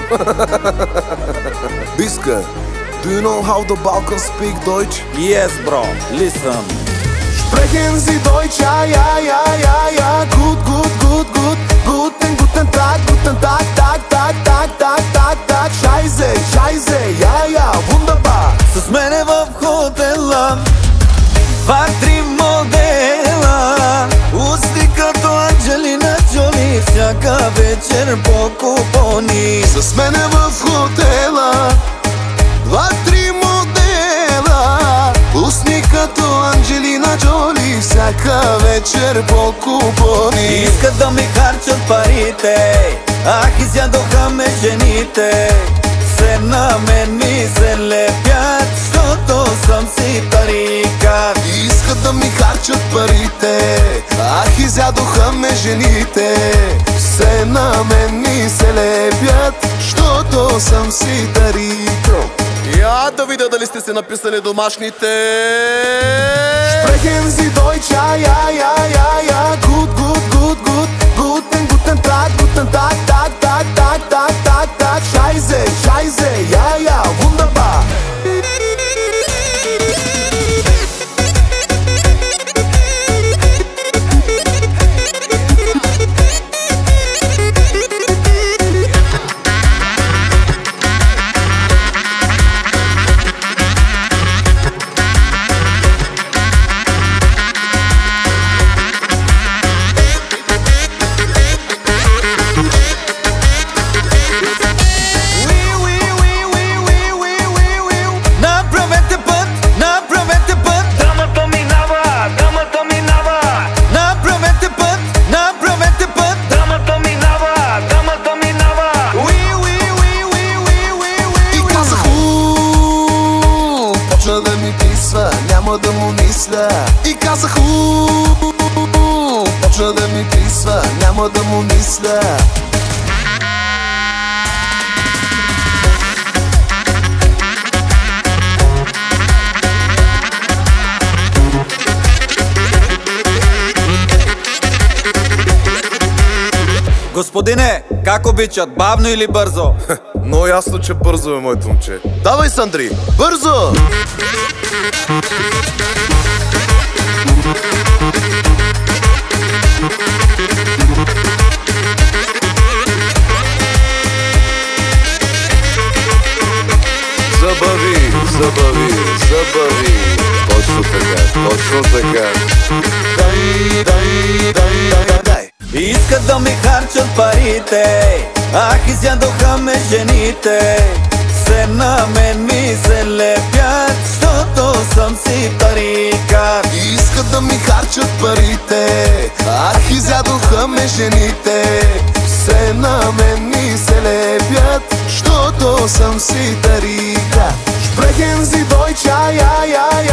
Biska, do you know how the Balkans speak Deutsch? Yes, bro, listen. Sprechen Sie Deutsch, ja, ja, ja, ja, ja. Gut, gut, gut, gut. Guten Tag, Tag, Tag, Tag, Tag, Tag, Tag. Scheiße, Scheiße, ja, ja, wunderbar. С мене в хотела, два-три модела, усти като Анджелина Джоли, всяка вечер по купони. С мене в хотела, два-три модела, усни като Анджелина Джоли, всяка вечер по купони. Искат да ми харчат парите, ах, изядоха ме жените. Се на мен ми се лепят, защото съм си тарикат. Искат да ми харчат парите, ах, изядоха ме жените. Все на мен ми се лепят, защото съм си тарикал. Я да видя дали сте се написали домашните. Sprechen Sie Deutsch, ja, ja, ja, ja, ja. Gut, gut, gut, gut. Guten Tag, Tag, Tag, Tag, Tag, Tag, Tag, Tag. Scheiße, Scheiße, ja, ja, wunderbar. Да ми писва, няма да му мисля. И казах почна да ми писва, няма да му мисля. Господине, как обичат, бавно или бързо? Но ясно, че бързо е, моето момче. Давай, Сандри, бързо! Забави, забави, забави. Точно така, точно така. Дай. Искат да ми харчат парите, ах, изядоха ме жените. Се на мен ми се лепят, защото съм си тарикат. Искат да ми харчат парите, ах, изядоха ме жените. Се на мен ми се лепят, защото съм си тарикат. Sprechen Sie Deutsch, ja, ja, ja, ja.